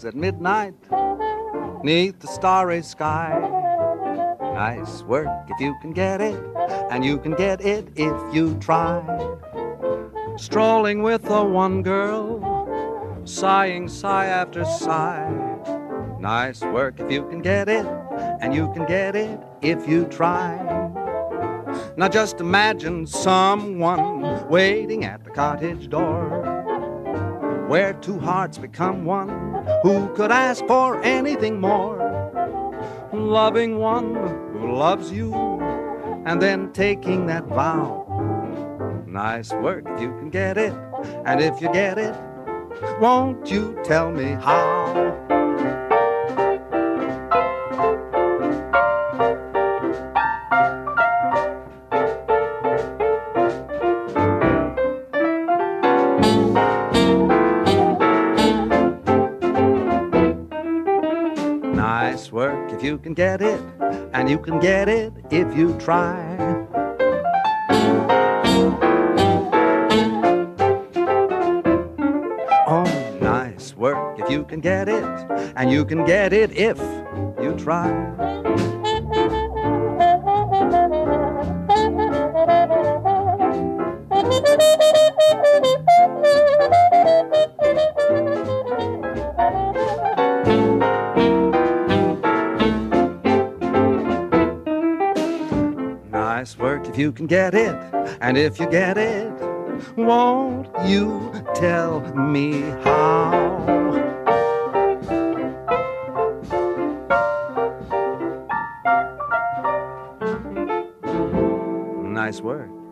at midnight, 'neath the starry sky. Nice work if you can get it, and you can get it if you try. Strolling with the one girl, sighing sigh after sigh. Nice work if you can get it, and you can get it if you try. Now just imagine someone waiting at the cottage door, where two hearts become one. Who could ask for anything more? Loving one who loves you, and then taking that vow. Nice work if you can get it, and if you get it, won't you tell me how? Nice work if you can get it, and you can get it if you try. Oh, nice work if you can get it, and you can get it if you try. Nice work if you can get it, and if you get it, won't you tell me how? Nice work.